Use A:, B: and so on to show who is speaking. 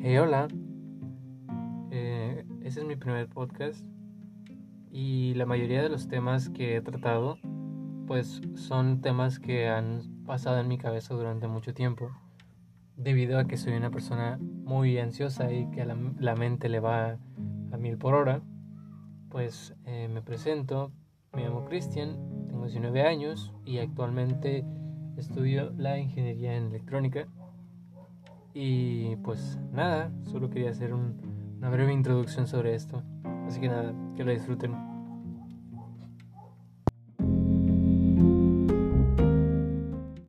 A: Hola, ese es mi primer podcast y la mayoría de los temas que he tratado pues son temas que han pasado en mi cabeza durante mucho tiempo debido a que soy una persona muy ansiosa y que la mente le va a 1000 por hora. Pues me presento, me llamo Cristian, tengo 19 años y actualmente estudio la ingeniería en electrónica. Y pues nada, solo quería hacer una breve introducción sobre esto. Así que nada, que lo disfruten.